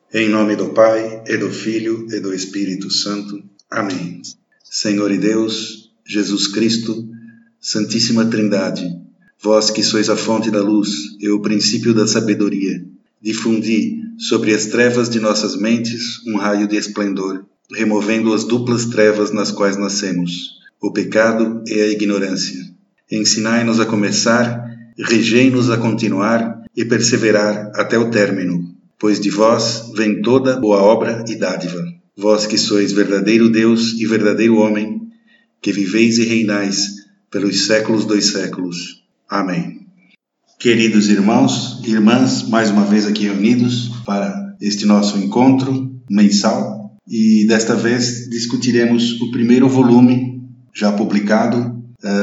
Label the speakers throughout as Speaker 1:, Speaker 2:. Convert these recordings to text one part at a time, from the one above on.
Speaker 1: Em nome do Pai, e do Filho, e do Espírito Santo. Amém. Senhor e Deus, Jesus Cristo, Santíssima Trindade, vós que sois a fonte da luz e o princípio da sabedoria, difundi sobre as trevas de nossas mentes um raio de esplendor, removendo as duplas trevas nas quais nascemos, o pecado e a ignorância. Ensinai-nos a começar, regei-nos a continuar e perseverar até o término, pois de vós vem toda boa obra e dádiva. Vós que sois verdadeiro Deus e verdadeiro homem, que viveis e reinais pelos séculos dos séculos. Amém. Queridos irmãos e irmãs, mais uma vez aqui reunidos para este nosso encontro mensal, e desta vez discutiremos o primeiro volume, já publicado,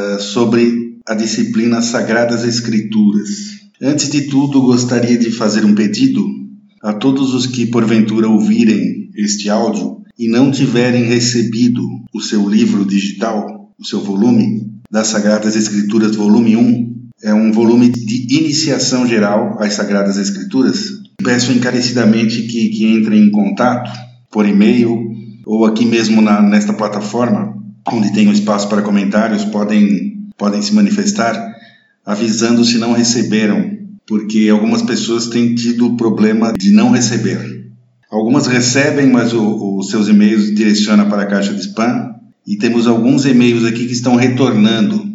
Speaker 1: sobre a disciplina Sagradas Escrituras. Antes de tudo, gostaria de fazer um pedido a todos os que porventura ouvirem este áudio e não tiverem recebido o seu livro digital, o seu volume das Sagradas Escrituras, volume 1, é um volume de iniciação geral às Sagradas Escrituras. Peço encarecidamente que entrem em contato por e-mail ou aqui mesmo nesta plataforma, onde tem um espaço para comentários, podem se manifestar avisando se não receberam, porque algumas pessoas têm tido o problema de não receber. Algumas recebem, mas os seus e-mails direcionam para a caixa de spam, e temos alguns e-mails aqui que estão retornando.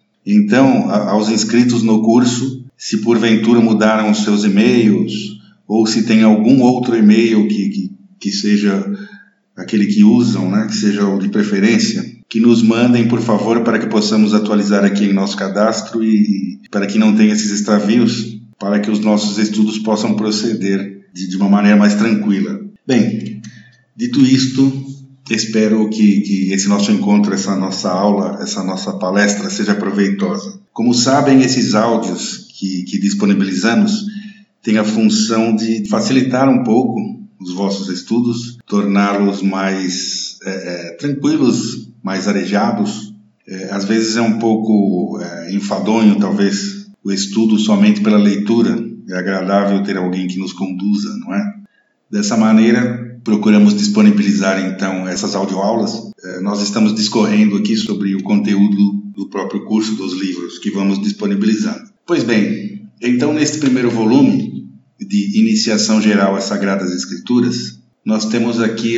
Speaker 1: Então, aos inscritos no curso, se porventura mudaram os seus e-mails, ou se tem algum outro e-mail que seja aquele que usam, né, que seja o de preferência, que nos mandem, por favor, para que possamos atualizar aqui em nosso cadastro e para que não tenha esses extravios, para que os nossos estudos possam proceder de uma maneira mais tranquila. Bem, dito isto, espero que esse nosso encontro, essa nossa aula, essa nossa palestra seja proveitosa. Como sabem, esses áudios que disponibilizamos têm a função de facilitar um pouco os vossos estudos, torná-los mais tranquilos, mais arejados. Às vezes é um pouco enfadonho, talvez, o estudo somente pela leitura. É agradável ter alguém que nos conduza, não é? Dessa maneira, procuramos disponibilizar, então, essas audioaulas. Nós estamos discorrendo aqui sobre o conteúdo do próprio curso dos livros que vamos disponibilizar. Pois bem, então, neste primeiro volume de Iniciação Geral às Sagradas Escrituras, nós temos aqui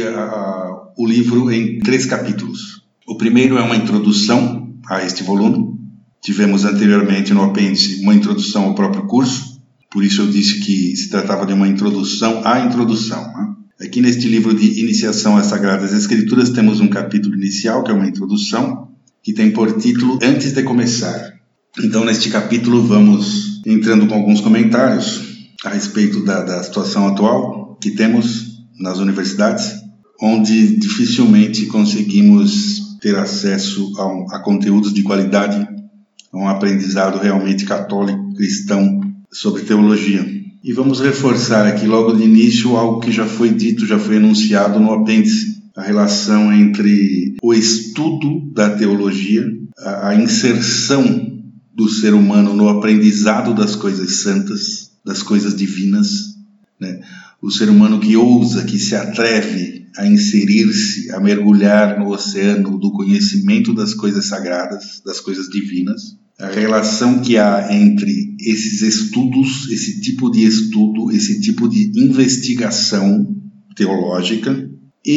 Speaker 1: o livro em 3 capítulos. O primeiro é uma introdução a este volume. Tivemos anteriormente no apêndice uma introdução ao próprio curso, por isso eu disse que se tratava de uma introdução à introdução, né? Aqui neste livro de Iniciação às Sagradas Escrituras temos um capítulo inicial, que é uma introdução, que tem por título Antes de Começar. Então, neste capítulo vamos entrando com alguns comentários a respeito da situação atual que temos nas universidades, onde dificilmente conseguimos ter acesso a conteúdos de qualidade, a um aprendizado realmente católico, cristão, sobre teologia. E vamos reforçar aqui logo de início algo que já foi dito, já foi enunciado no apêndice, a relação entre o estudo da teologia, a inserção do ser humano no aprendizado das coisas santas, das coisas divinas, né? O ser humano que ousa, que se atreve a inserir-se, a mergulhar no oceano do conhecimento das coisas sagradas, das coisas divinas, a relação que há entre esses estudos, esse tipo de estudo, esse tipo de investigação teológica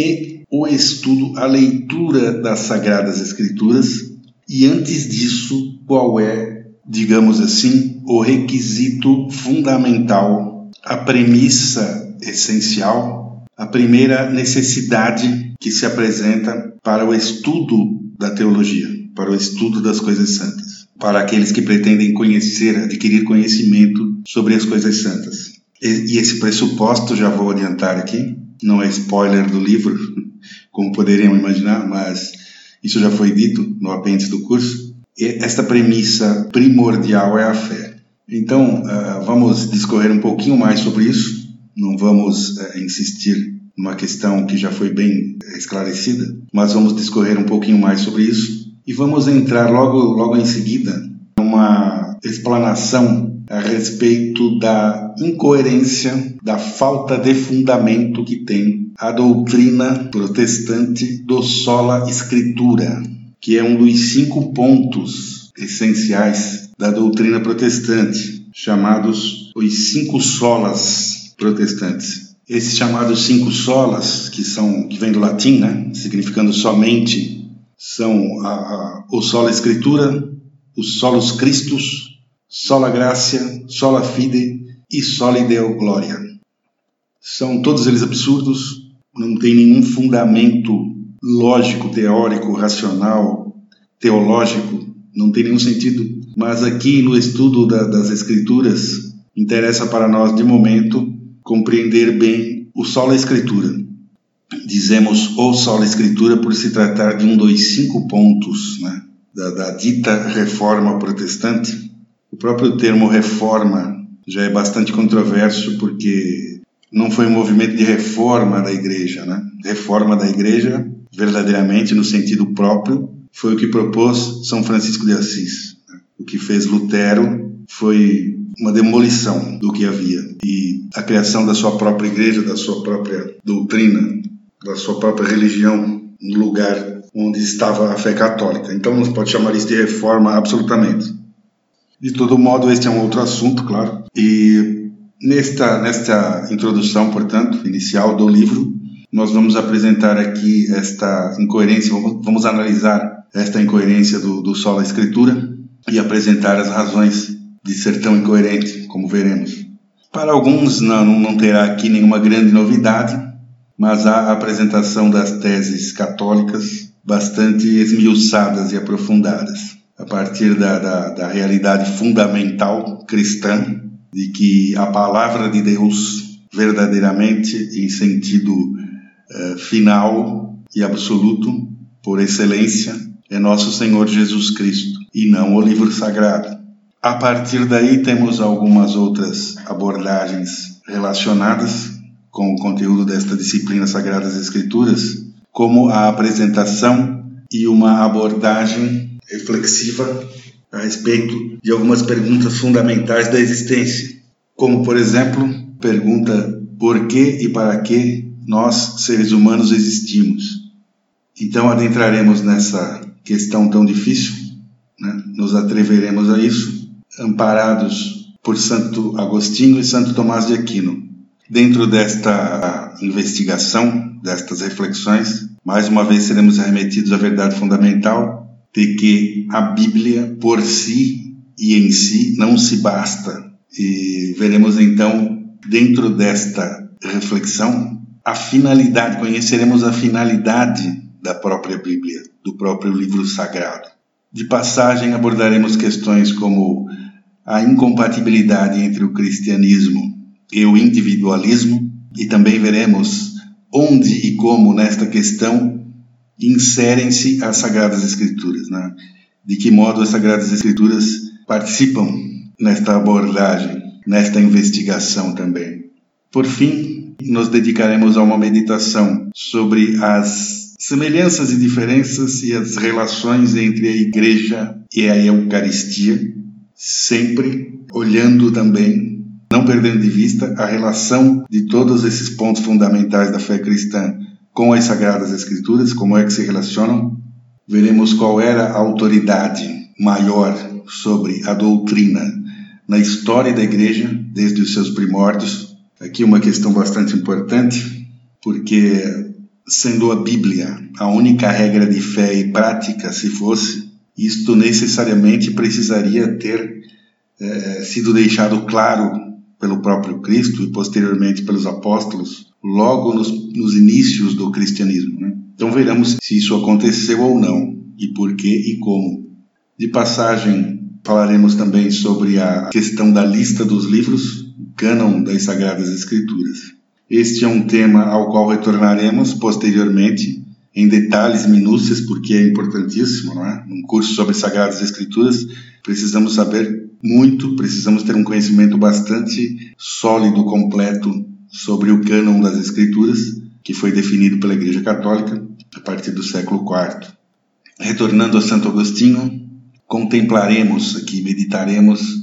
Speaker 1: e o estudo, a leitura das Sagradas Escrituras, e antes disso, qual é, digamos assim, o requisito fundamental, a premissa essencial, a primeira necessidade que se apresenta para o estudo da teologia, para o estudo das coisas santas, para aqueles que pretendem conhecer, adquirir conhecimento sobre as coisas santas. E esse pressuposto, já vou adiantar aqui, não é spoiler do livro, como poderiam imaginar, mas isso já foi dito no apêndice do curso. E esta premissa primordial é a fé. Então, vamos discorrer um pouquinho mais sobre isso. Não vamos insistir numa questão que já foi bem esclarecida, mas vamos discorrer um pouquinho mais sobre isso. E vamos entrar logo em seguida numa explanação a respeito da incoerência, da falta de fundamento que tem a doutrina protestante do sola scriptura, que é um dos 5 pontos essenciais da doutrina protestante, chamados os 5 solas protestantes. Esses chamados 5 solas, que vem do latim, né, significando somente, são o sola scriptura, os solus Christus, sola gratia, sola fide e sola deo gloria. São todos eles absurdos, não tem nenhum fundamento lógico, teórico, racional, teológico, não tem nenhum sentido. Mas aqui no estudo das Escrituras, interessa para nós, de momento, compreender bem o sola Escritura. Dizemos o sola Escritura por se tratar de um dos 5 pontos, né, da dita reforma protestante. O próprio termo reforma já é bastante controverso, porque não foi um movimento de reforma da igreja, né? Reforma da igreja, verdadeiramente, no sentido próprio, foi o que propôs São Francisco de Assis. O que fez Lutero foi uma demolição do que havia e a criação da sua própria igreja, da sua própria doutrina, da sua própria religião, no lugar onde estava a fé católica. Então não se pode chamar isso de reforma absolutamente. De todo modo, este é um outro assunto, claro. E nesta introdução, portanto, inicial do livro, nós vamos apresentar aqui esta incoerência, vamos analisar esta incoerência do sola Escritura e apresentar as razões de ser tão incoerente, como veremos. Para alguns não terá aqui nenhuma grande novidade, mas há a apresentação das teses católicas bastante esmiuçadas e aprofundadas, a partir da realidade fundamental cristã, de que a palavra de Deus, verdadeiramente, em sentido final e absoluto, por excelência, é nosso Senhor Jesus Cristo, e não o livro sagrado. A partir daí temos algumas outras abordagens relacionadas com o conteúdo desta disciplina Sagradas Escrituras, como a apresentação e uma abordagem reflexiva a respeito de algumas perguntas fundamentais da existência, como, por exemplo, pergunta por que e para que nós, seres humanos, existimos. Então adentraremos nessa questão tão difícil, né? Nos atreveremos a isso, amparados por Santo Agostinho e Santo Tomás de Aquino. Dentro desta investigação, destas reflexões, mais uma vez seremos remetidos à verdade fundamental de que a Bíblia por si e em si não se basta. E veremos então, dentro desta reflexão, conheceremos a finalidade da própria Bíblia, do próprio livro sagrado. De passagem, abordaremos questões como a incompatibilidade entre o cristianismo e o individualismo, e também veremos onde e como nesta questão inserem-se as Sagradas Escrituras, né? De que modo as Sagradas Escrituras participam nesta abordagem, nesta investigação também. Por fim, nos dedicaremos a uma meditação sobre as semelhanças e diferenças e as relações entre a Igreja e a Eucaristia, sempre olhando também, não perdendo de vista, a relação de todos esses pontos fundamentais da fé cristã com as Sagradas Escrituras, como é que se relacionam. Veremos qual era a autoridade maior sobre a doutrina na história da Igreja, desde os seus primórdios. Aqui uma questão bastante importante, porque sendo a Bíblia a única regra de fé e prática, se fosse, isto necessariamente precisaria ter sido deixado claro pelo próprio Cristo e posteriormente pelos apóstolos, logo nos inícios do cristianismo, né? Então veremos se isso aconteceu ou não, e por que e como. De passagem, falaremos também sobre a questão da lista dos livros, o cânon das Sagradas Escrituras. Este é um tema ao qual retornaremos posteriormente, em detalhes, minúcias, porque é importantíssimo, não é? Num curso sobre Sagradas Escrituras, precisamos saber muito, precisamos ter um conhecimento bastante sólido, completo, sobre o cânon das Escrituras, que foi definido pela Igreja Católica a partir do século IV. Retornando a Santo Agostinho, contemplaremos aqui, meditaremos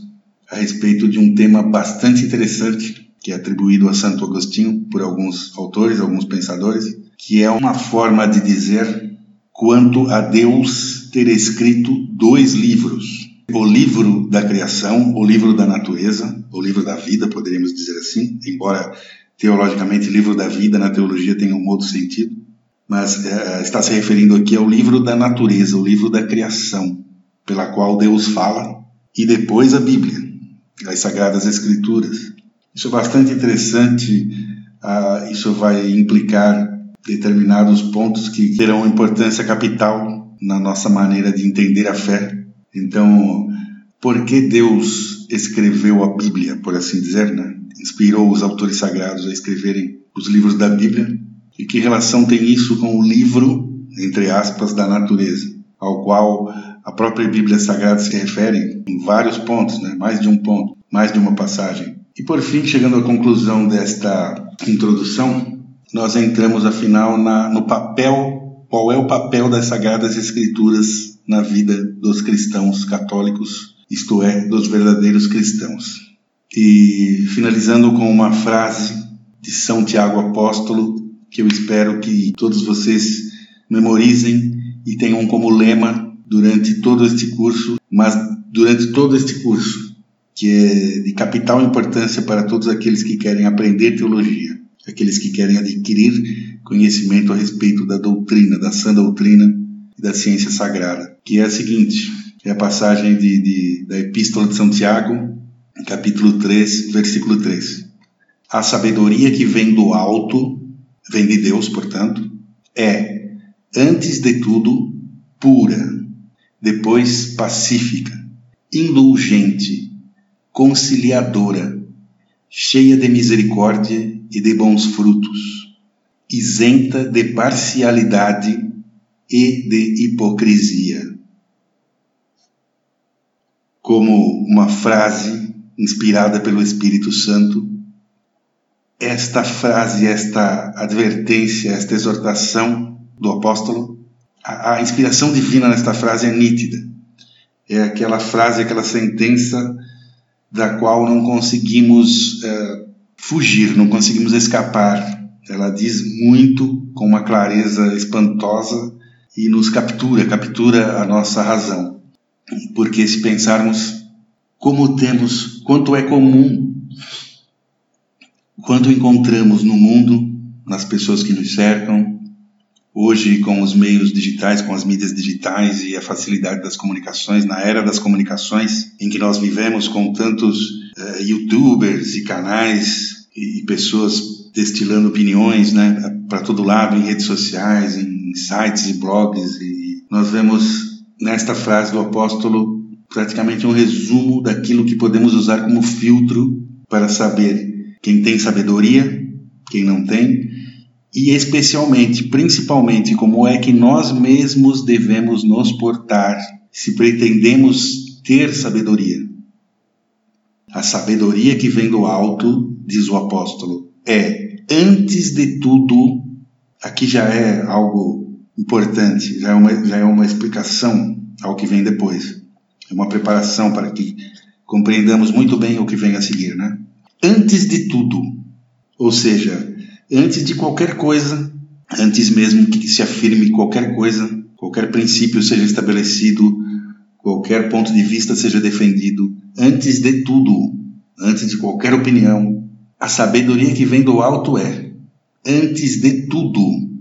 Speaker 1: a respeito de um tema bastante interessante que é atribuído a Santo Agostinho por alguns autores, alguns pensadores, que é uma forma de dizer quanto a Deus ter escrito 2 livros. O livro da criação, o livro da natureza, o livro da vida, poderíamos dizer assim, embora teologicamente livro da vida na teologia tenha um outro sentido, mas está se referindo aqui ao livro da natureza, o livro da criação, pela qual Deus fala, e depois a Bíblia, as Sagradas Escrituras. Isso é bastante interessante, isso vai implicar determinados pontos que terão importância capital na nossa maneira de entender a fé. Então, por que Deus escreveu a Bíblia, por assim dizer, né? Inspirou os autores sagrados a escreverem os livros da Bíblia? E que relação tem isso com o livro, entre aspas, da natureza, ao qual a própria Bíblia Sagrada se refere em vários pontos, né? Mais de um ponto, mais de uma passagem. E por fim, chegando à conclusão desta introdução, nós entramos afinal no papel, qual é o papel das Sagradas Escrituras na vida dos cristãos católicos, isto é, dos verdadeiros cristãos. E finalizando com uma frase de São Tiago Apóstolo, que eu espero que todos vocês memorizem e tenham como lema durante todo este curso, que é de capital importância para todos aqueles que querem aprender teologia, aqueles que querem adquirir conhecimento a respeito da doutrina, da sã doutrina e da ciência sagrada, que é a seguinte, é a passagem da Epístola de São Tiago, capítulo 3, versículo 3. A sabedoria que vem do alto, vem de Deus, portanto, é, antes de tudo, pura, depois pacífica, indulgente, conciliadora, cheia de misericórdia e de bons frutos, isenta de parcialidade e de hipocrisia. Como uma frase inspirada pelo Espírito Santo, esta frase, esta advertência, esta exortação do apóstolo, a inspiração divina nesta frase é nítida. É aquela frase, aquela sentença da qual não conseguimos fugir, não conseguimos escapar. Ela diz muito com uma clareza espantosa e nos captura a nossa razão. Porque se pensarmos quanto é comum, quanto encontramos no mundo, nas pessoas que nos cercam, hoje com os meios digitais, com as mídias digitais e a facilidade das comunicações, na era das comunicações em que nós vivemos, com tantos youtubers e canais e pessoas destilando opiniões, né, para todo lado, em redes sociais, em sites e blogs, e nós vemos nesta frase do apóstolo praticamente um resumo daquilo que podemos usar como filtro para saber quem tem sabedoria, quem não tem, e especialmente, principalmente, como é que nós mesmos devemos nos portar se pretendemos ter sabedoria. A sabedoria que vem do alto, diz o apóstolo, é, antes de tudo, aqui já é algo importante, já é uma explicação ao que vem depois. É uma preparação para que compreendamos muito bem o que vem a seguir, né? Antes de tudo, ou seja, antes de qualquer coisa, antes mesmo que se afirme qualquer coisa, qualquer princípio seja estabelecido, qualquer ponto de vista seja defendido, antes de tudo, antes de qualquer opinião, a sabedoria que vem do alto é, antes de tudo,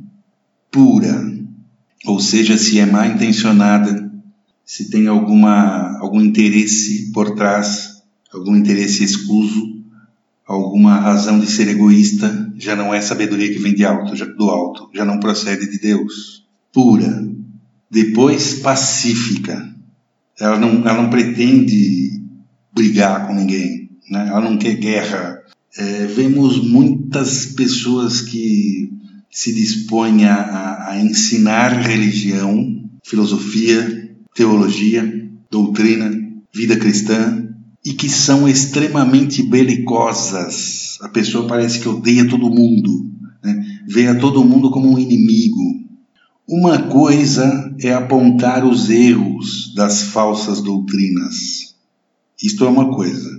Speaker 1: pura. Ou seja, se é mal intencionada, se tem algum interesse por trás, algum interesse escuso, alguma razão de ser egoísta, já não é sabedoria que vem do alto, já não procede de Deus. Pura. Depois, pacífica. Ela não pretende brigar com ninguém, né? Ela não quer guerra. Vemos muitas pessoas que se dispõem a ensinar religião, filosofia, teologia, doutrina, vida cristã, e que são extremamente belicosas. A pessoa parece que odeia todo mundo, né? Vê a todo mundo como um inimigo. Uma coisa é apontar os erros das falsas doutrinas. Isto é uma coisa.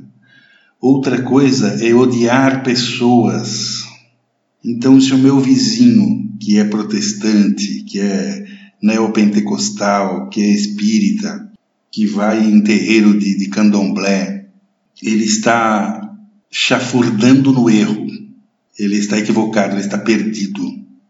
Speaker 1: Outra coisa é odiar pessoas. Então, se o meu vizinho, que é protestante, que é neopentecostal, que é espírita, que vai em terreiro de candomblé, ele está chafurdando no erro, ele está equivocado, ele está perdido.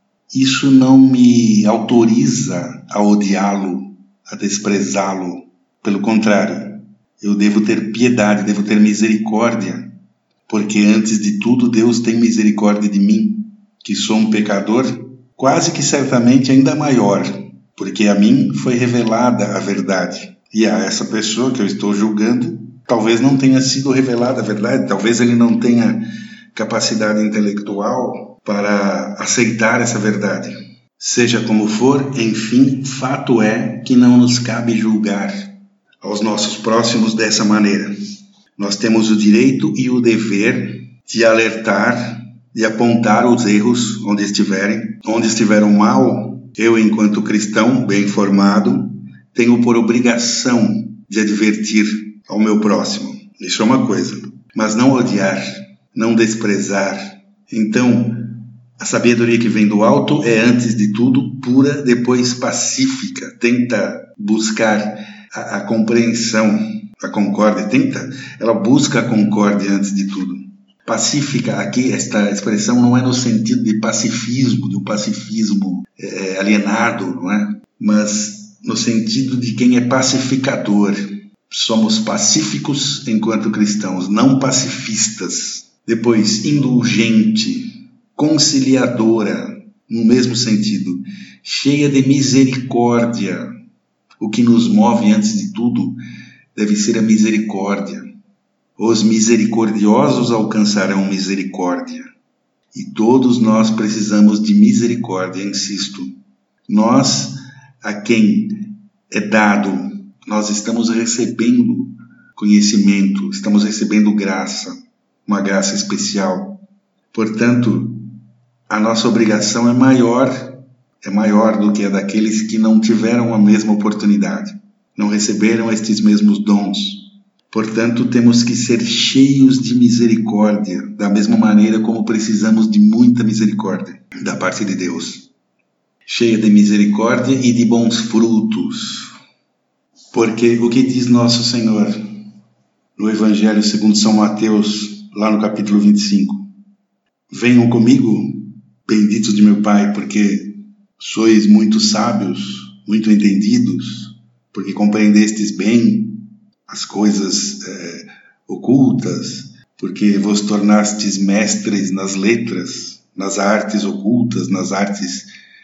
Speaker 1: Isso não me autoriza a odiá-lo, a desprezá-lo. Pelo contrário, eu devo ter piedade, devo ter misericórdia, porque antes de tudo Deus tem misericórdia de mim, que sou um pecador, quase que certamente ainda maior, porque a mim foi revelada a verdade. E a essa pessoa que eu estou julgando, talvez não tenha sido revelada a verdade, talvez ele não tenha capacidade intelectual para aceitar essa verdade. Seja como for, enfim, fato é que não nos cabe julgar aos nossos próximos dessa maneira. Nós temos o direito e o dever de alertar, de apontar os erros onde estiveram mal. Eu, enquanto cristão bem informado, tenho por obrigação de advertir ao meu próximo. Isso é uma coisa. Mas não odiar, não desprezar. Então, a sabedoria que vem do alto é, antes de tudo, pura, depois pacífica. Tenta buscar a compreensão, a concórdia. Ela busca a concórdia antes de tudo. Pacífica, aqui, esta expressão não é no sentido de pacifismo, do pacifismo alienado, não é? Mas no sentido de quem é pacificador. Somos pacíficos enquanto cristãos, não pacifistas. Depois, indulgente, conciliadora, no mesmo sentido, cheia de misericórdia. O que nos move, antes de tudo, deve ser a misericórdia. Os misericordiosos alcançarão misericórdia. E todos nós precisamos de misericórdia, insisto. Nós, a quem é dado, nós estamos recebendo conhecimento, estamos recebendo graça, uma graça especial. Portanto, a nossa obrigação é maior do que a daqueles que não tiveram a mesma oportunidade, não receberam estes mesmos dons. Portanto, temos que ser cheios de misericórdia, da mesma maneira como precisamos de muita misericórdia da parte de Deus. Cheia de misericórdia e de bons frutos. Porque o que diz nosso Senhor no Evangelho segundo São Mateus, lá no capítulo 25? Venham comigo, benditos de meu Pai, porque sois muito sábios, muito entendidos, porque compreendestes bem as coisas ocultas, porque vos tornastes mestres nas letras, nas artes ocultas, nas artes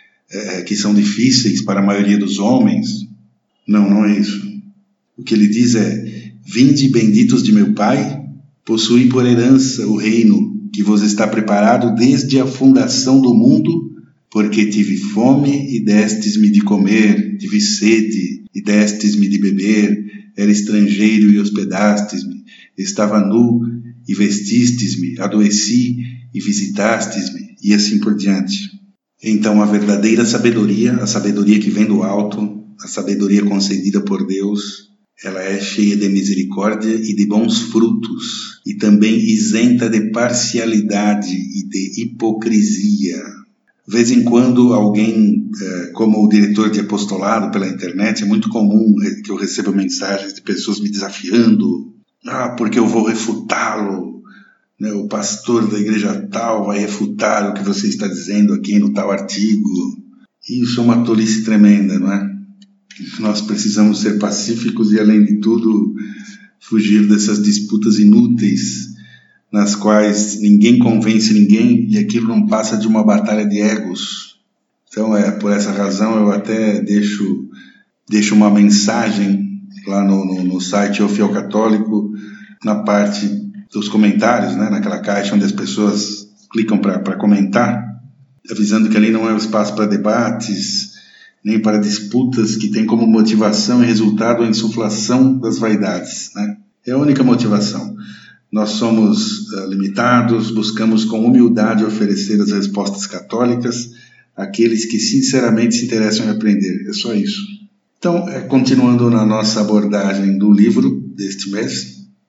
Speaker 1: que são difíceis para a maioria dos homens. Não é isso. O que ele diz é: vinde, benditos de meu Pai, possuí por herança o reino que vos está preparado desde a fundação do mundo, porque tive fome e destes-me de comer, tive sede e destes-me de beber, era estrangeiro e hospedastes-me, estava nu e vestistes-me, adoeci e visitastes-me, e assim por diante. Então a verdadeira sabedoria, a sabedoria que vem do alto, a sabedoria concedida por Deus, ela é cheia de misericórdia e de bons frutos, e também isenta de parcialidade e de hipocrisia. De vez em quando alguém, como o diretor de apostolado pela internet, é muito comum que eu receba mensagens de pessoas me desafiando, porque eu vou refutá-lo, né? O pastor da igreja tal vai refutar o que você está dizendo aqui no tal artigo. Isso é uma tolice tremenda, não é? Nós precisamos ser pacíficos e, além de tudo, fugir dessas disputas inúteis nas quais ninguém convence ninguém e aquilo não passa de uma batalha de egos. Então, por essa razão, eu até deixo uma mensagem lá no site O Fiel Católico, na parte dos comentários, né, naquela caixa onde as pessoas clicam para comentar, avisando que ali não é o espaço para debates, nem para disputas que têm como motivação e resultado a insuflação das vaidades, né? É a única motivação. Nós somos limitados, buscamos com humildade oferecer as respostas católicas àqueles que sinceramente se interessam em aprender. É só isso. Então, continuando na nossa abordagem do livro deste mês,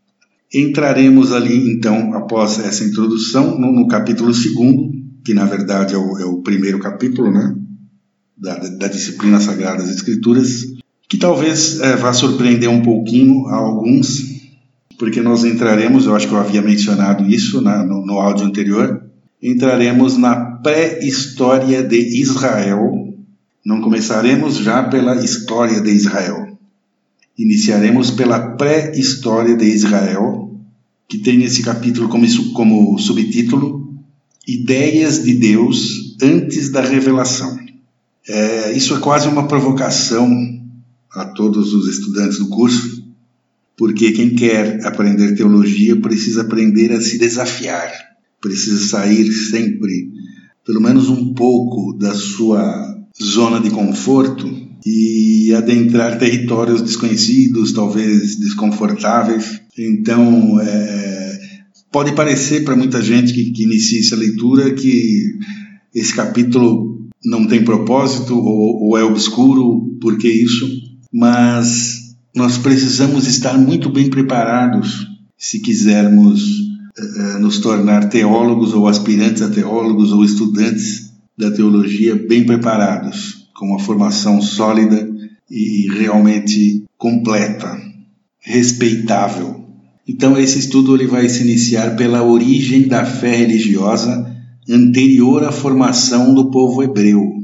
Speaker 1: Entraremos ali, então, após essa introdução, no capítulo 2º, que na verdade é o primeiro capítulo, né, da disciplina Sagradas Escrituras, que talvez vá surpreender um pouquinho a alguns, porque nós entraremos, eu acho que eu havia mencionado isso no áudio anterior, entraremos na pré-história de Israel. Não começaremos já pela história de Israel. Iniciaremos pela pré-história de Israel, que tem esse capítulo como subtítulo Ideias de Deus antes da revelação. Isso é quase uma provocação a todos os estudantes do curso, porque quem quer aprender teologia precisa aprender a se desafiar, precisa sair sempre, pelo menos um pouco, da sua zona de conforto e adentrar territórios desconhecidos, talvez desconfortáveis. Então, pode parecer para muita gente que inicia essa leitura que esse capítulo não tem propósito ou é obscuro, por que isso? Mas nós precisamos estar muito bem preparados se quisermos nos tornar teólogos ou aspirantes a teólogos ou estudantes da teologia bem preparados, com uma formação sólida e realmente completa, respeitável. Então esse estudo ele vai se iniciar pela origem da fé religiosa anterior à formação do povo hebreu.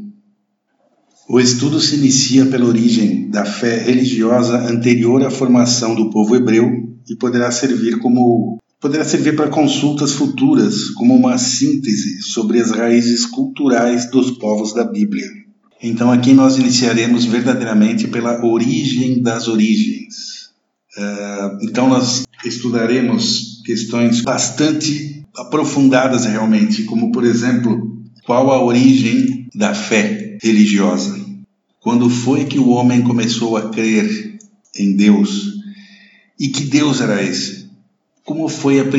Speaker 1: O estudo se inicia pela origem da fé religiosa anterior à formação do povo hebreu e poderá servir para consultas futuras como uma síntese sobre as raízes culturais dos povos da Bíblia. Então aqui nós iniciaremos verdadeiramente pela origem das origens. Então nós estudaremos questões bastante aprofundadas realmente, como por exemplo, qual a origem da fé religiosa? Quando foi que o homem começou a crer em Deus? E que Deus era esse? Como foi as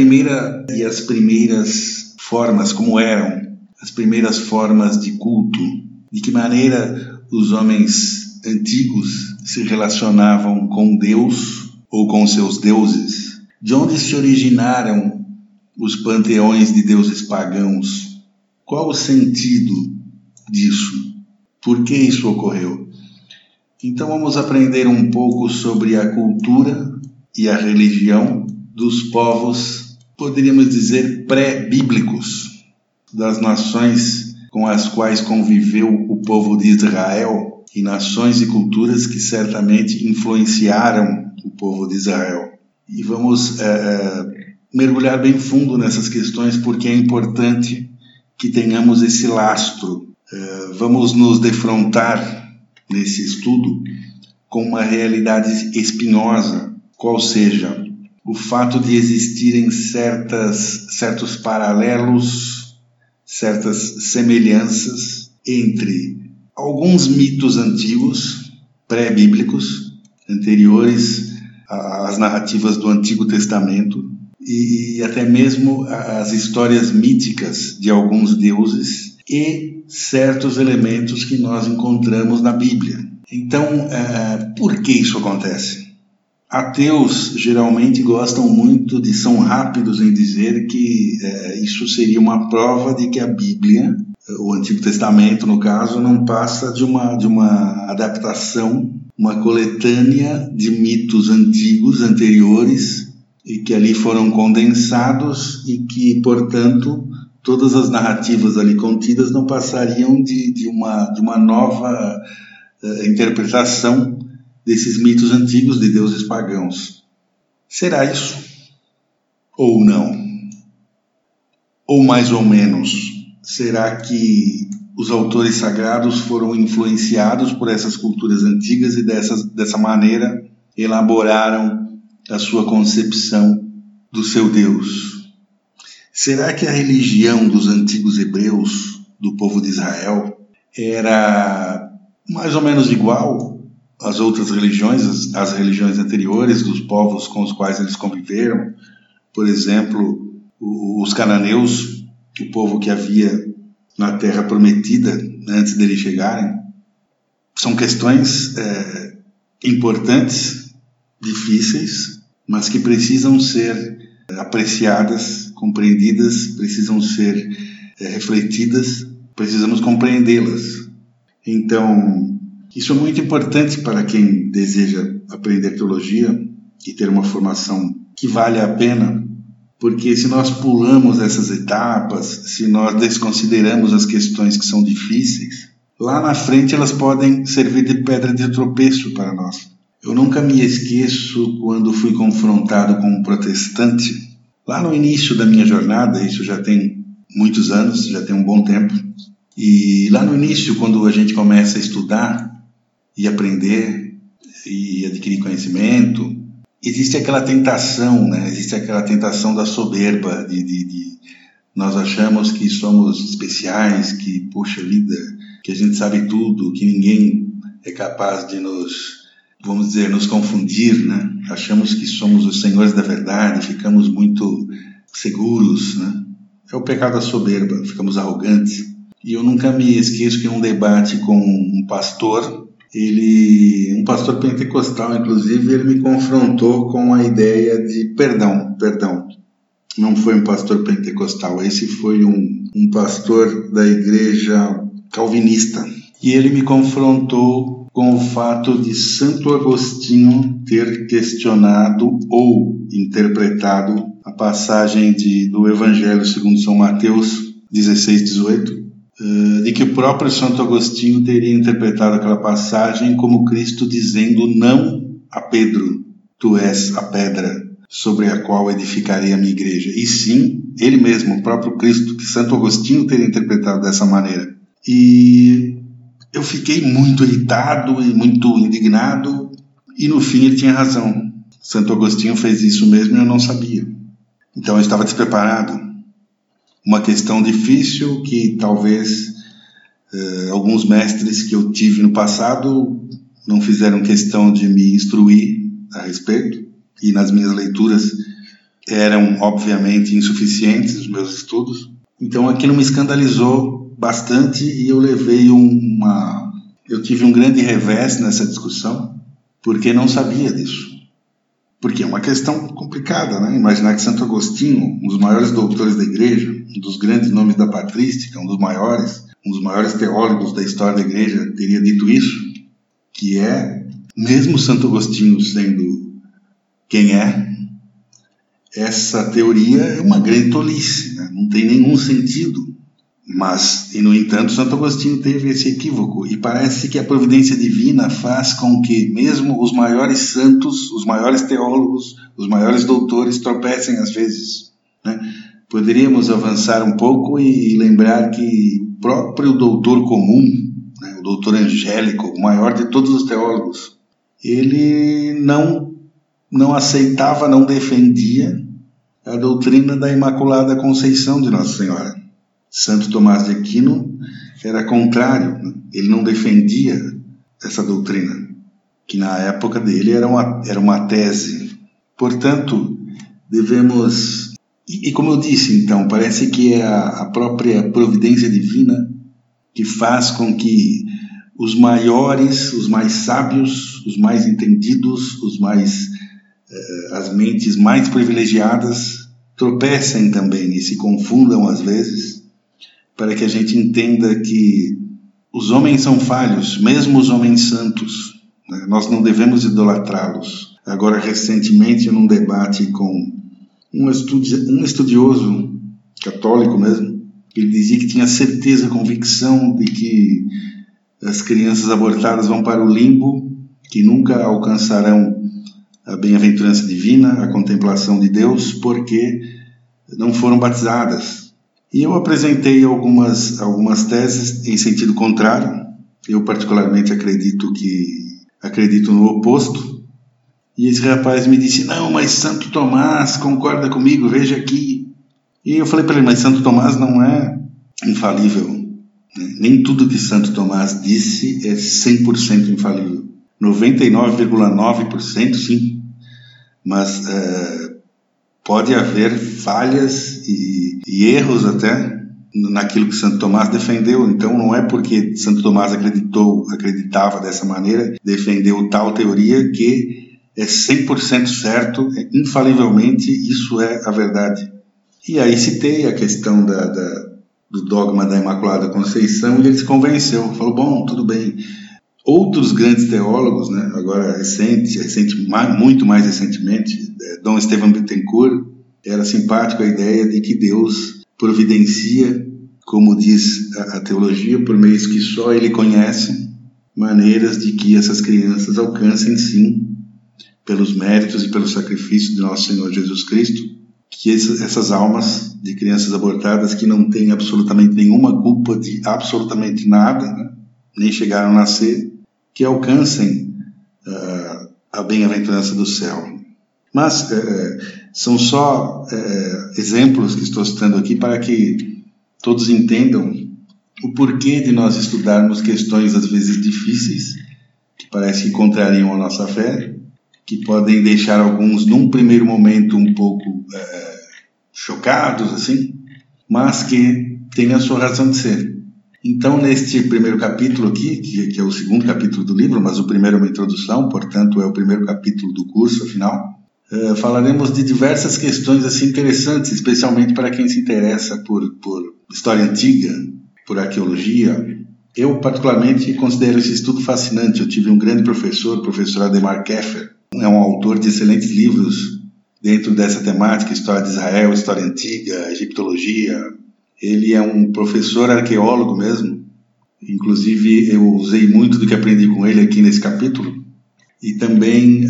Speaker 1: primeiras formas, como eram as primeiras formas de culto? De que maneira os homens antigos se relacionavam com Deus ou com seus deuses? De onde se originaram os panteões de deuses pagãos? Qual o sentido disso? Por que isso ocorreu? Então vamos aprender um pouco sobre a cultura e a religião dos povos, poderíamos dizer, pré-bíblicos, das nações com as quais conviveu o povo de Israel e nações e culturas que certamente influenciaram o povo de Israel. E vamos mergulhar bem fundo nessas questões porque é importante que tenhamos esse lastro. Vamos nos defrontar nesse estudo com uma realidade espinhosa, qual seja o fato de existirem certos paralelos, certas semelhanças entre alguns mitos antigos, pré-bíblicos, anteriores às narrativas do Antigo Testamento, e até mesmo as histórias míticas de alguns deuses e certos elementos que nós encontramos na Bíblia. Então, por que isso acontece? Ateus geralmente gostam muito são rápidos em dizer que isso seria uma prova de que a Bíblia, o Antigo Testamento no caso, não passa de uma adaptação, uma coletânea de mitos antigos, anteriores, e que ali foram condensados e que, portanto, todas as narrativas ali contidas não passariam de uma nova interpretação desses mitos antigos de deuses pagãos. Será isso? Ou não? Ou mais ou menos? Será que os autores sagrados foram influenciados por essas culturas antigas e dessa maneira elaboraram a sua concepção do seu Deus? Será que a religião dos antigos hebreus, do povo de Israel, era mais ou menos igual às outras religiões, as religiões anteriores dos povos com os quais eles conviveram? Por exemplo, os cananeus, o povo que havia na Terra Prometida antes deles chegarem. São questões importantes, difíceis, mas que precisam ser apreciadas, compreendidas, precisam ser refletidas, precisamos compreendê-las. Então, isso é muito importante para quem deseja aprender teologia e ter uma formação que vale a pena, porque se nós pulamos essas etapas, se nós desconsideramos as questões que são difíceis, lá na frente elas podem servir de pedra de tropeço para nós. Eu nunca me esqueço quando fui confrontado com um protestante, lá no início da minha jornada, isso já tem muitos anos, já tem um bom tempo, e lá no início, quando a gente começa a estudar e aprender e adquirir conhecimento, existe aquela tentação, né? Existe aquela tentação da soberba, de nós achamos que somos especiais, que, poxa vida, que a gente sabe tudo, que ninguém é capaz de nos confundir, né? Achamos que somos os senhores da verdade, ficamos muito seguros, né? É o pecado da soberba, ficamos arrogantes. E eu nunca me esqueço que em um debate com um pastor, um pastor pentecostal, inclusive, ele me confrontou com a ideia de perdão. Não foi um pastor pentecostal, esse foi um pastor da igreja calvinista. E ele me confrontou com o fato de Santo Agostinho ter questionado ou interpretado a passagem do Evangelho segundo São Mateus 16:18, de que o próprio Santo Agostinho teria interpretado aquela passagem como Cristo dizendo não a Pedro, tu és a pedra sobre a qual edificarei a minha igreja. E sim, ele mesmo, o próprio Cristo, que Santo Agostinho teria interpretado dessa maneira. E eu fiquei muito irritado e muito indignado, e no fim ele tinha razão. Santo Agostinho fez isso mesmo e eu não sabia. Então eu estava despreparado. Uma questão difícil que talvez alguns mestres que eu tive no passado não fizeram questão de me instruir a respeito, e nas minhas leituras eram obviamente insuficientes os meus estudos. Então aquilo me escandalizou bastante e eu tive um grande revés nessa discussão, porque não sabia disso. Porque é uma questão complicada, né? Imaginar que Santo Agostinho, um dos maiores doutores da igreja, um dos grandes nomes da patrística, um dos maiores teólogos da história da igreja, teria dito isso, que mesmo Santo Agostinho sendo quem essa teoria é uma grande tolice, né? Não tem nenhum sentido. E no entanto, Santo Agostinho teve esse equívoco, e parece que a providência divina faz com que mesmo os maiores santos, os maiores teólogos, os maiores doutores tropecem às vezes, né? Poderíamos avançar um pouco e lembrar que o próprio doutor comum, né, o doutor angélico, o maior de todos os teólogos, ele não aceitava, não defendia a doutrina da Imaculada Conceição de Nossa Senhora. Santo Tomás de Aquino era contrário, né? Ele não defendia essa doutrina, que na época dele era uma tese. Portanto, devemos... E como eu disse, então, parece que é a própria providência divina que faz com que os maiores, os mais sábios, os mais entendidos, as mentes mais privilegiadas tropecem também e se confundam às vezes, para que a gente entenda que os homens são falhos, mesmo os homens santos, né? Nós não devemos idolatrá-los. Agora, recentemente, num debate com um estudioso católico mesmo, ele dizia que tinha certeza, convicção de que as crianças abortadas vão para o limbo, que nunca alcançarão a bem-aventurança divina, a contemplação de Deus, porque não foram batizadas. E eu apresentei algumas teses em sentido contrário. Eu particularmente acredito no oposto. E esse rapaz me disse, não, mas Santo Tomás concorda comigo, veja aqui. E eu falei para ele, mas Santo Tomás não é infalível, né? Nem tudo que Santo Tomás disse é 100% infalível. 99,9% sim. Mas pode haver falhas e erros até naquilo que Santo Tomás defendeu. Então não é porque Santo Tomás acreditava dessa maneira, defendeu tal teoria, que é 100% certo, infalivelmente isso é a verdade. E aí citei a questão do dogma da Imaculada Conceição e ele se convenceu, falou, bom, tudo bem. Outros grandes teólogos, né, agora muito mais recentemente, Dom Esteban Bittencourt, era simpático à ideia de que Deus providencia, como diz a teologia, por meios que só Ele conhece, maneiras de que essas crianças alcancem, sim, pelos méritos e pelo sacrifício de nosso Senhor Jesus Cristo, que essas almas de crianças abortadas que não têm absolutamente nenhuma culpa de absolutamente nada, né, nem chegaram a nascer, que alcancem a bem-aventurança do céu. Mas são só exemplos que estou citando aqui para que todos entendam o porquê de nós estudarmos questões às vezes difíceis, que parece que contrariam a nossa fé, que podem deixar alguns num primeiro momento um pouco chocados, assim, mas que têm a sua razão de ser. Então, neste primeiro capítulo aqui, que é o segundo capítulo do livro, mas o primeiro é uma introdução, portanto é o primeiro capítulo do curso, afinal, falaremos de diversas questões assim interessantes, especialmente para quem se interessa por história antiga, por arqueologia. Eu, particularmente, considero esse estudo fascinante. Eu tive um grande professor, o professor Ademar Keffer, é um autor de excelentes livros dentro dessa temática, história de Israel, história antiga, egiptologia. Ele é um professor arqueólogo mesmo. Inclusive, eu usei muito do que aprendi com ele aqui nesse capítulo. E também,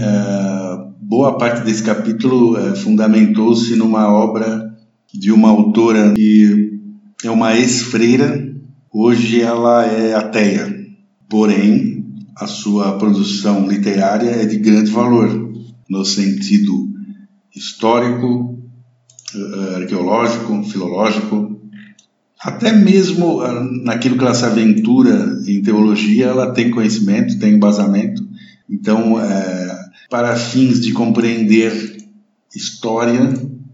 Speaker 1: boa parte desse capítulo fundamentou-se numa obra de uma autora que é uma ex-freira. Hoje ela é ateia. Porém, a sua produção literária é de grande valor, no sentido histórico, arqueológico, filológico. Até mesmo naquilo que ela se aventura em teologia, ela tem conhecimento, tem embasamento. Então, para fins de compreender história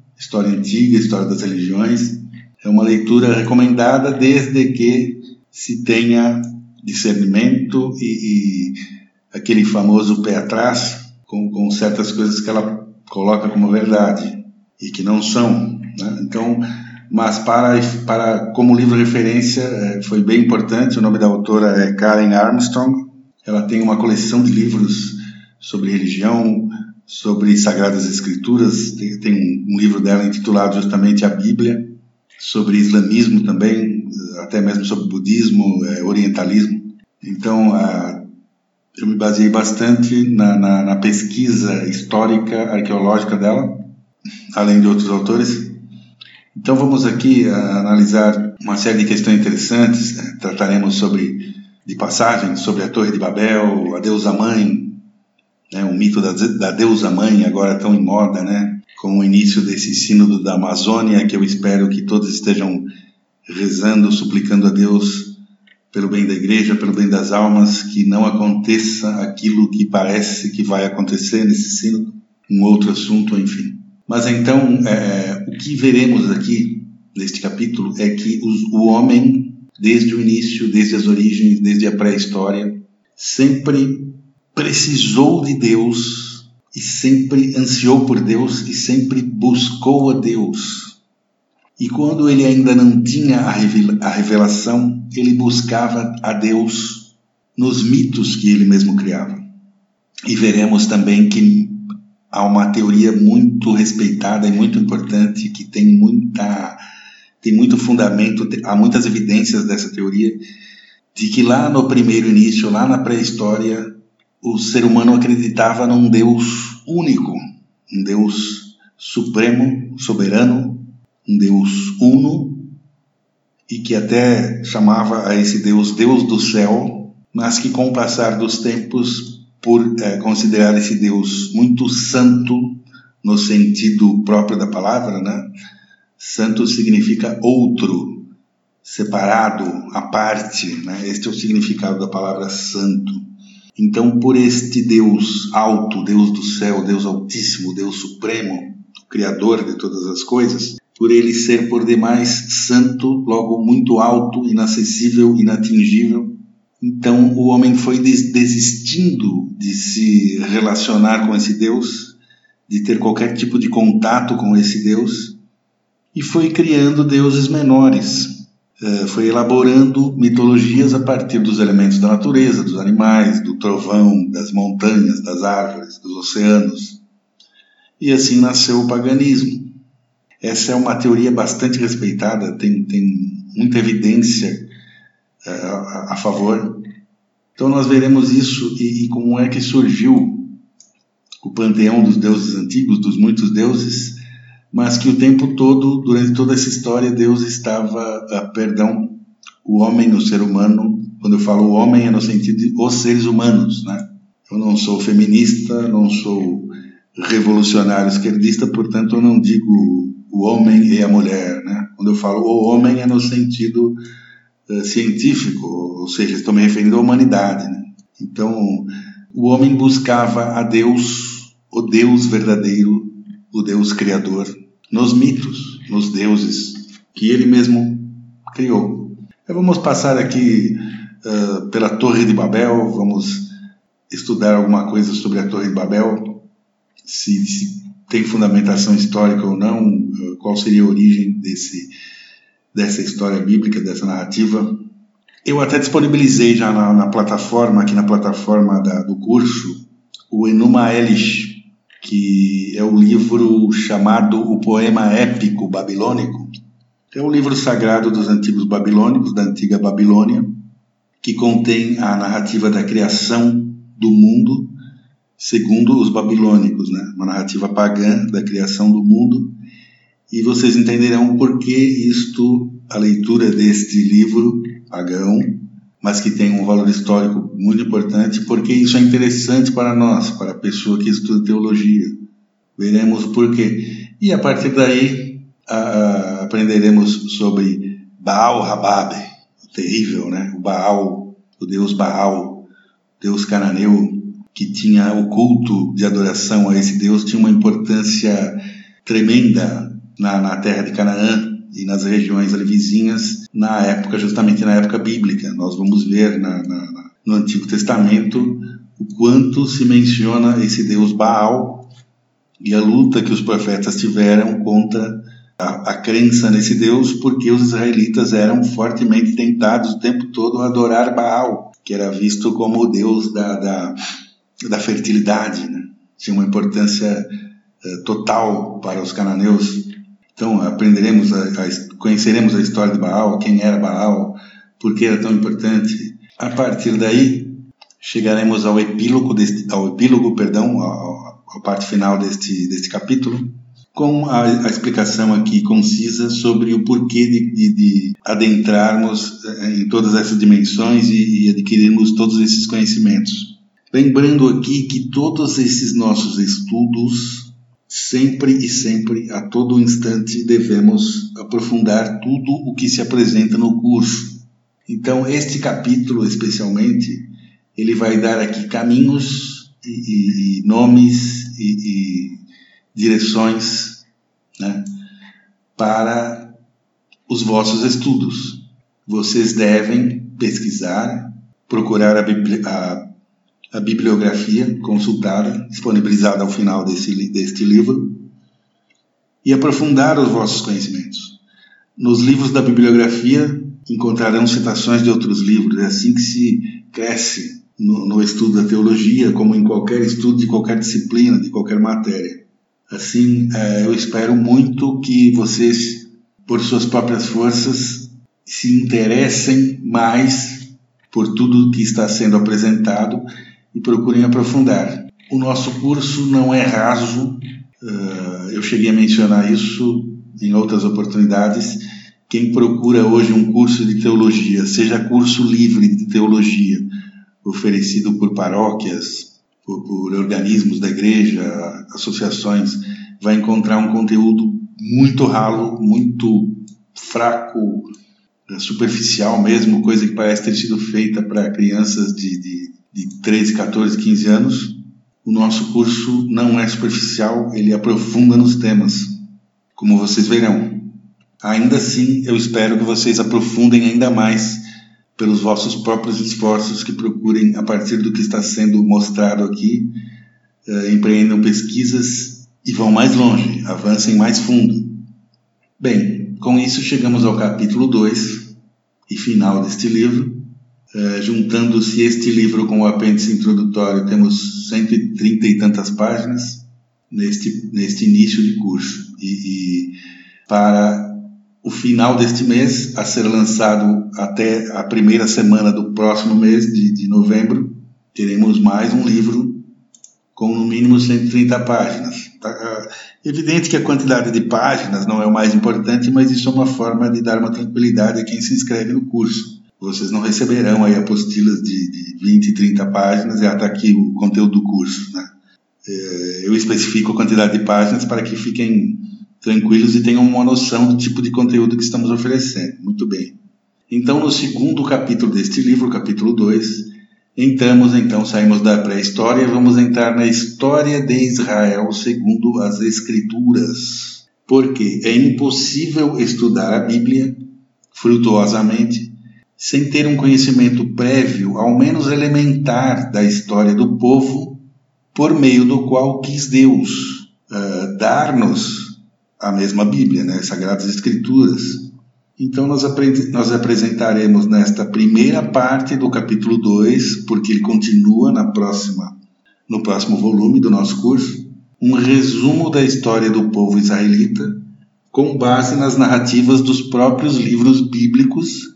Speaker 1: antiga, história das religiões, é uma leitura recomendada desde que se tenha discernimento e aquele famoso pé atrás com certas coisas que ela coloca como verdade e que não são, né? Então, mas como livro de referência foi bem importante. O nome da autora é Karen Armstrong. Ela tem uma coleção de livros sobre religião, sobre Sagradas Escrituras. Tem um livro dela intitulado justamente A Bíblia, sobre islamismo também, até mesmo sobre budismo, orientalismo. Então, eu me baseei bastante na pesquisa histórica, arqueológica dela, além de outros autores. Então vamos aqui analisar uma série de questões interessantes. Trataremos de passagens sobre a Torre de Babel, a deusa mãe, né, o mito da deusa mãe, agora tão em moda, né, com o início desse sínodo da Amazônia, que eu espero que todos estejam rezando, suplicando a Deus pelo bem da igreja, pelo bem das almas, que não aconteça aquilo que parece que vai acontecer nesse sínodo, um outro assunto, enfim. Mas então, o que veremos aqui neste capítulo é que o homem, desde o início, desde as origens, desde a pré-história, sempre precisou de Deus e sempre ansiou por Deus e sempre buscou a Deus. E quando ele ainda não tinha a revelação, ele buscava a Deus nos mitos que ele mesmo criava. E veremos também que há uma teoria muito respeitada e muito importante, que tem muito fundamento, há muitas evidências dessa teoria, de que lá no primeiro início, lá na pré-história, o ser humano acreditava num Deus único, um Deus supremo, soberano, um Deus uno, e que até chamava a esse Deus do céu, mas que com o passar dos tempos, por considerar esse Deus muito santo, no sentido próprio da palavra, né? Santo significa outro, separado, à parte, né? Este é o significado da palavra santo. Então, por este Deus alto, Deus do céu, Deus altíssimo, Deus supremo, Criador de todas as coisas, por ele ser por demais santo, logo muito alto, inacessível, inatingível, Então o homem foi desistindo de se relacionar com esse Deus, de ter qualquer tipo de contato com esse Deus, e foi criando deuses menores. Foi elaborando mitologias a partir dos elementos da natureza, dos animais, do trovão, das montanhas, das árvores, dos oceanos. E assim nasceu o paganismo. Essa é uma teoria bastante respeitada, tem muita evidência a favor. Então nós veremos isso e como é que surgiu o panteão dos deuses antigos, dos muitos deuses, mas que o tempo todo, durante toda essa história, Deus estava, o homem, o ser humano, quando eu falo o homem é no sentido de os seres humanos, né? Eu não sou feminista, não sou revolucionário esquerdista, portanto eu não digo o homem e a mulher, né? Quando eu falo o homem é no sentido científico, ou seja, estou me referindo à humanidade, né? Então, o homem buscava a Deus, o Deus verdadeiro, o Deus criador, nos mitos, nos deuses que ele mesmo criou. Então, vamos passar aqui pela Torre de Babel, vamos estudar alguma coisa sobre a Torre de Babel, se tem fundamentação histórica ou não, qual seria a origem dessa história bíblica, dessa narrativa. Eu até disponibilizei já na plataforma, aqui na plataforma do curso, o Enuma Elish, que é o livro chamado O Poema Épico Babilônico. É um livro sagrado dos antigos babilônicos, da antiga Babilônia, que contém a narrativa da criação do mundo, segundo os babilônicos, né? Uma narrativa pagã da criação do mundo. E vocês entenderão por que a leitura deste livro pagão, mas que tem um valor histórico muito importante, porque isso é interessante para nós, para a pessoa que estuda teologia. Veremos o porquê. E a partir daí aprenderemos sobre Baal Rabab, o terrível, né? O Baal, o deus Baal, deus cananeu, que tinha o culto de adoração a esse deus, tinha uma importância tremenda na terra de Canaã e nas regiões ali vizinhas, justamente na época bíblica. Nós vamos ver no Antigo Testamento o quanto se menciona esse deus Baal e a luta que os profetas tiveram contra a crença nesse deus, porque os israelitas eram fortemente tentados o tempo todo a adorar Baal, que era visto como o deus da fertilidade, né? Tinha uma importância total para os cananeus. Então conheceremos a história de Baal, quem era Baal, por que era tão importante. A partir daí, chegaremos à parte final deste capítulo, com a explicação aqui concisa sobre o porquê de adentrarmos em todas essas dimensões e adquirirmos todos esses conhecimentos. Lembrando aqui que todos esses nossos estudos, sempre, a todo instante, devemos aprofundar tudo o que se apresenta no curso. Então, este capítulo, especialmente, ele vai dar aqui caminhos e nomes e direções, né, para os vossos estudos. Vocês devem pesquisar, procurar a bibliografia consultada, disponibilizada ao final deste livro, e aprofundar os vossos conhecimentos. Nos livros da bibliografia encontrarão citações de outros livros. É assim que se cresce no estudo da teologia, como em qualquer estudo de qualquer disciplina, de qualquer matéria. Assim, eu espero muito que vocês, por suas próprias forças, se interessem mais por tudo que está sendo apresentado e procurem aprofundar. O nosso curso não é raso, eu cheguei a mencionar isso em outras oportunidades. Quem procura hoje um curso de teologia, seja curso livre de teologia, oferecido por paróquias, por organismos da igreja, associações, vai encontrar um conteúdo muito ralo, muito fraco, superficial mesmo, coisa que parece ter sido feita para crianças de 13, 14, 15 anos. O nosso curso não é superficial, ele aprofunda nos temas, como vocês verão. Ainda assim, eu espero que vocês aprofundem ainda mais pelos vossos próprios esforços, que procurem, a partir do que está sendo mostrado aqui, empreendam pesquisas e vão mais longe, avancem mais fundo. Bem, com isso chegamos ao capítulo 2 e final deste livro. Juntando-se este livro com o apêndice introdutório, temos 130 e tantas páginas neste início de curso. E para o final deste mês, a ser lançado até a primeira semana do próximo mês, de novembro, teremos mais um livro com no mínimo 130 páginas. Evidente que a quantidade de páginas não é o mais importante, mas isso é uma forma de dar uma tranquilidade a quem se inscreve no curso. Vocês não receberão aí apostilas de 20 e 30 páginas e está aqui o conteúdo do curso, né? Eu especifico a quantidade de páginas para que fiquem tranquilos e tenham uma noção do tipo de conteúdo que estamos oferecendo. Muito bem. Então, no segundo capítulo deste livro, capítulo 2, saímos da pré-história e vamos entrar na história de Israel segundo as Escrituras. Porque é impossível estudar a Bíblia frutuosamente sem ter um conhecimento prévio, ao menos elementar, da história do povo, por meio do qual quis Deus dar-nos a mesma Bíblia, né, as Sagradas Escrituras. Então nós apresentaremos nesta primeira parte do capítulo 2, porque ele continua no próximo volume do nosso curso, um resumo da história do povo israelita, com base nas narrativas dos próprios livros bíblicos,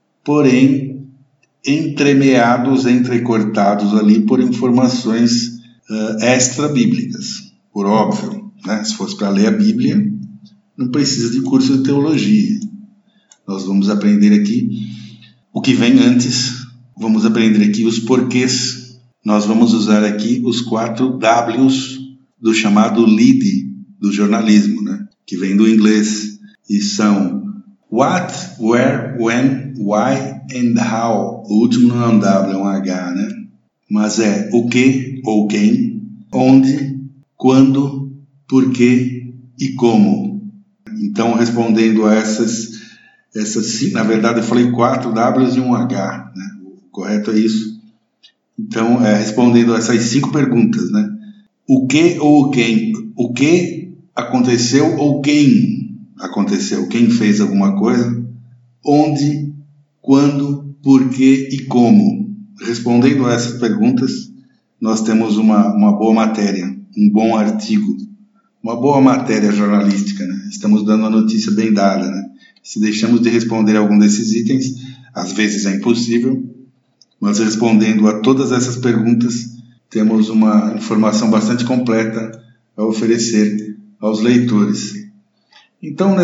Speaker 1: porém entremeados, entrecortados ali por informações extra-bíblicas, por óbvio, né? Se fosse para ler a Bíblia, não precisa de curso de teologia. Nós vamos aprender aqui o que vem antes, vamos aprender aqui os porquês. Nós vamos usar aqui os 4 Ws do chamado LEAD, do jornalismo, né? Que vem do inglês, e são What, Where, When, Why and How. O último não é um W, é um H, né? Mas é o que ou quem, onde, quando, porquê e como. Então, respondendo a essas na verdade eu falei 4 Ws e um H, né? O correto é isso. Então, respondendo a essas 5 perguntas, né? O que ou quem? O que aconteceu ou quem aconteceu? Quem fez alguma coisa? Onde, quando, porquê e como? Respondendo a essas perguntas, nós temos uma boa matéria, um bom artigo, uma boa matéria jornalística, né? Estamos dando uma notícia bem dada, né? Se deixamos de responder algum desses itens, às vezes é impossível, mas respondendo a todas essas perguntas, temos uma informação bastante completa a oferecer aos leitores. Então,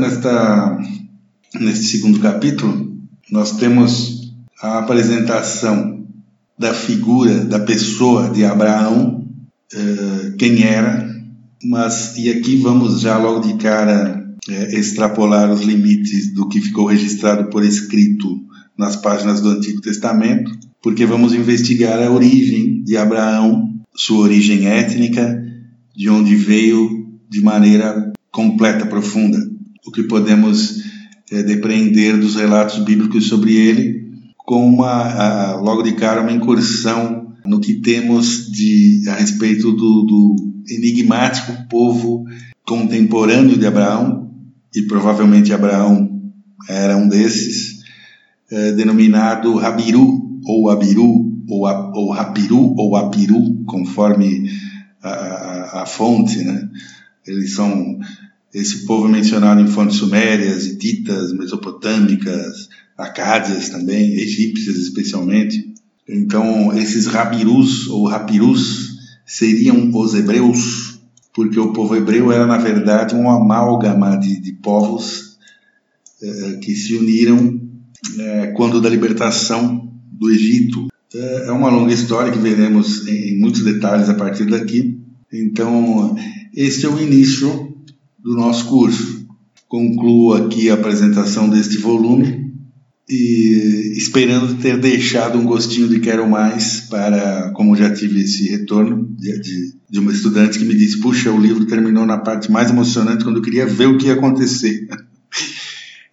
Speaker 1: neste segundo capítulo, nós temos a apresentação da figura, da pessoa de Abraão, quem era, e aqui vamos já logo de cara extrapolar os limites do que ficou registrado por escrito nas páginas do Antigo Testamento, porque vamos investigar a origem de Abraão, sua origem étnica, de onde veio de maneira completa, profunda, o que podemos depreender dos relatos bíblicos sobre ele, com logo de cara uma incursão no que temos a respeito do enigmático povo contemporâneo de Abraão, e provavelmente Abraão era um desses, denominado Rabiru, ou Abiru, ou Rapiru, ou Apiru, conforme a fonte, né? Eles são esse povo mencionado em fontes sumérias, hititas, mesopotâmicas, acádias também, egípcias especialmente. Então, esses Rabirus ou Rapirus seriam os hebreus, porque o povo hebreu era, na verdade, um amálgama de povos que se uniram quando da libertação do Egito. É uma longa história que veremos em muitos detalhes a partir daqui. Então, esse é o início do nosso curso. Concluo aqui a apresentação deste volume e esperando ter deixado um gostinho de quero mais para, como já tive esse retorno de uma estudante que me disse, puxa, o livro terminou na parte mais emocionante quando eu queria ver o que ia acontecer.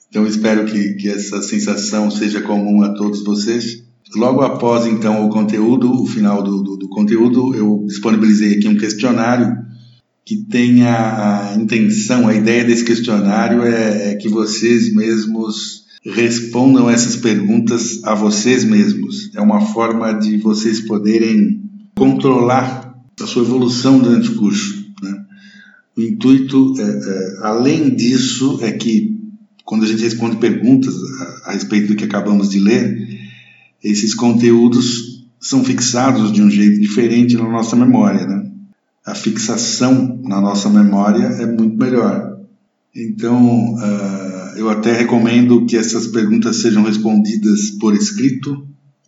Speaker 1: Então espero que essa sensação seja comum a todos vocês. Logo após, então, o final do conteúdo, eu disponibilizei aqui um questionário que tem a intenção, a ideia desse questionário é que vocês mesmos respondam essas perguntas a vocês mesmos. É uma forma de vocês poderem controlar a sua evolução durante o curso, né? O intuito, além disso, é que quando a gente responde perguntas a respeito do que acabamos de ler, esses conteúdos são fixados de um jeito diferente na nossa memória, né? A fixação na nossa memória é muito melhor. Então, eu até recomendo que essas perguntas sejam respondidas por escrito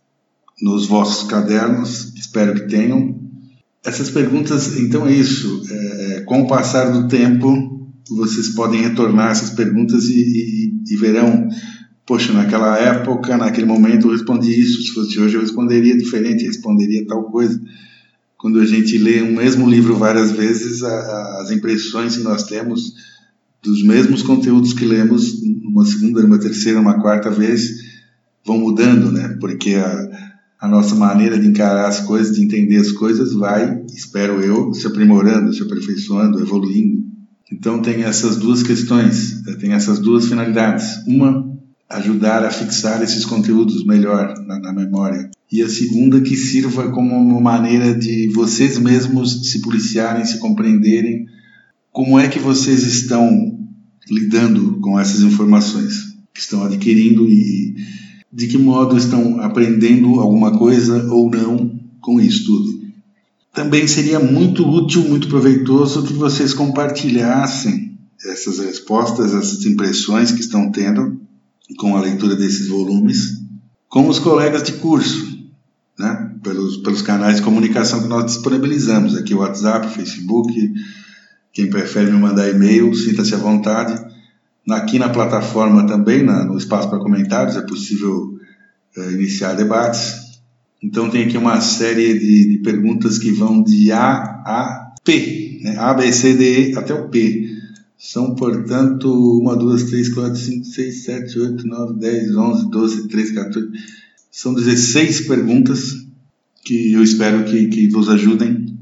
Speaker 1: nos vossos cadernos, espero que tenham. Essas perguntas, então é isso, com o passar do tempo, vocês podem retornar essas perguntas e verão, poxa, naquela época, naquele momento eu respondi isso, se fosse hoje eu responderia diferente, responderia tal coisa. Quando a gente lê um mesmo livro várias vezes, as impressões que nós temos dos mesmos conteúdos que lemos, uma segunda, uma terceira, uma quarta vez, vão mudando, né? Porque a nossa maneira de encarar as coisas, de entender as coisas, vai, espero eu, se aprimorando, se aperfeiçoando, evoluindo. Então tem essas duas questões, tem essas duas finalidades. Uma, ajudar a fixar esses conteúdos melhor na memória. E a segunda, que sirva como uma maneira de vocês mesmos se policiarem, se compreenderem como é que vocês estão lidando com essas informações que estão adquirindo e de que modo estão aprendendo alguma coisa ou não com isso tudo. Também seria muito útil, muito proveitoso que vocês compartilhassem essas respostas, essas impressões que estão tendo com a leitura desses volumes com os colegas de curso, né? Pelos canais de comunicação que nós disponibilizamos, aqui o WhatsApp, o Facebook. Quem prefere me mandar e-mail, sinta-se à vontade. Aqui na plataforma também, no espaço para comentários, é possível iniciar debates. Então tem aqui uma série de perguntas que vão de A a P, né? A, B, C, D, E até o P. São, portanto, 1, 2, 3, 4, 5, 6, 7, 8, 9, 10, 11, 12, 13, 14... São 16 perguntas que eu espero que vos ajudem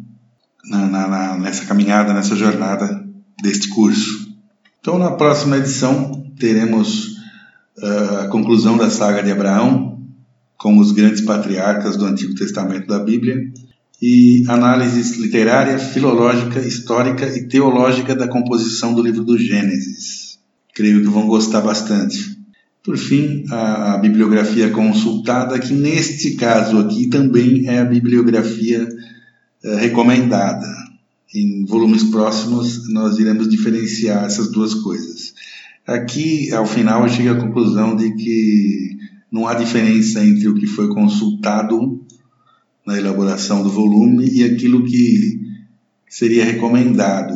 Speaker 1: nessa caminhada, nessa jornada deste curso. Então, na próxima edição, teremos a conclusão da saga de Abraão, com os grandes patriarcas do Antigo Testamento da Bíblia, e análises literária, filológica, histórica e teológica da composição do livro do Gênesis. Creio que vão gostar bastante. Por fim, a bibliografia consultada, que neste caso aqui também é a bibliografia recomendada. Em volumes próximos nós iremos diferenciar essas duas coisas. Aqui, ao final, eu chego à conclusão de que não há diferença entre o que foi consultado na elaboração do volume e aquilo que seria recomendado.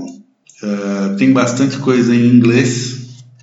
Speaker 1: Tem bastante coisa em inglês.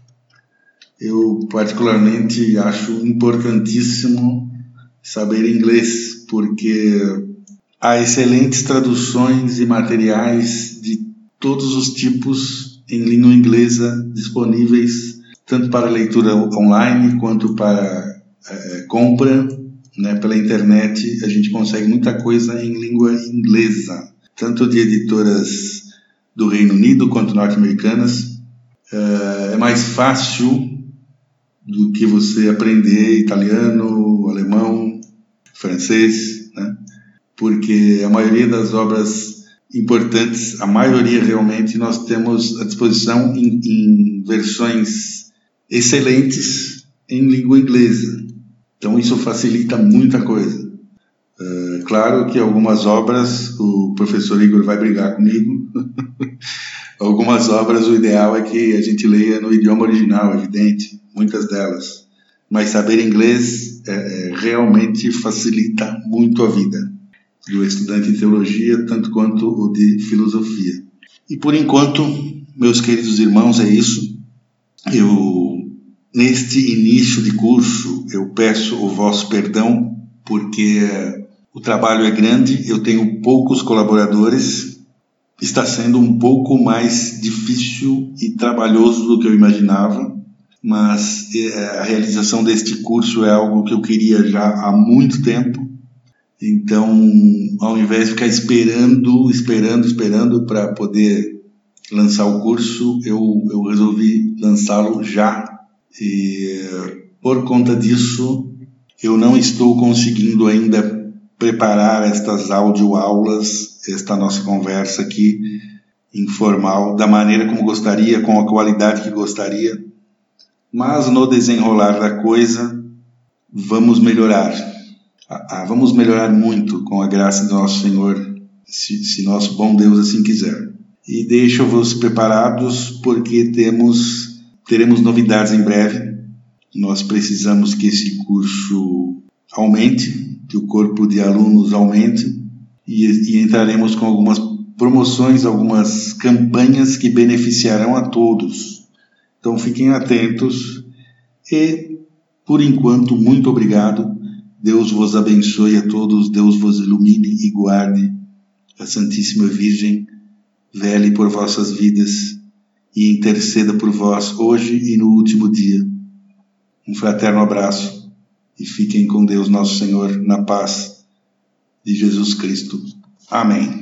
Speaker 1: Eu particularmente acho importantíssimo saber inglês, porque há excelentes traduções e materiais de todos os tipos em língua inglesa disponíveis, tanto para leitura online quanto para compra, né, pela internet. A gente consegue muita coisa em língua inglesa, tanto de editoras do Reino Unido quanto norte-americanas. É mais fácil do que você aprender italiano, alemão, francês, né? Porque a maioria das obras importantes, a maioria realmente, nós temos à disposição em versões excelentes em língua inglesa. Então isso facilita muita coisa. Claro que algumas obras, o professor Igor vai brigar comigo, algumas obras o ideal é que a gente leia no idioma original, evidente, muitas delas. Mas saber inglês realmente facilita muito a vida do estudante de teologia, tanto quanto o de filosofia. E por enquanto, meus queridos irmãos, é isso. Neste início de curso, eu peço o vosso perdão, porque o trabalho é grande, eu tenho poucos colaboradores, está sendo um pouco mais difícil e trabalhoso do que eu imaginava. mas a realização deste curso é algo que eu queria já há muito tempo. Então, ao invés de ficar esperando para poder lançar o curso, eu resolvi lançá-lo já. E por conta disso, eu não estou conseguindo ainda preparar estas audioaulas, esta nossa conversa aqui, informal, da maneira como gostaria, com a qualidade que gostaria. Mas no desenrolar da coisa, vamos melhorar. Vamos melhorar muito com a graça do nosso Senhor, se nosso bom Deus assim quiser. E deixo-vos preparados porque teremos novidades em breve. Nós precisamos que esse curso aumente, que o corpo de alunos aumente e entraremos com algumas promoções, algumas campanhas que beneficiarão a todos. Então fiquem atentos e, por enquanto, muito obrigado. Deus vos abençoe a todos, Deus vos ilumine e guarde. A Santíssima Virgem vele por vossas vidas e interceda por vós hoje e no último dia. Um fraterno abraço e fiquem com Deus nosso Senhor na paz de Jesus Cristo. Amém.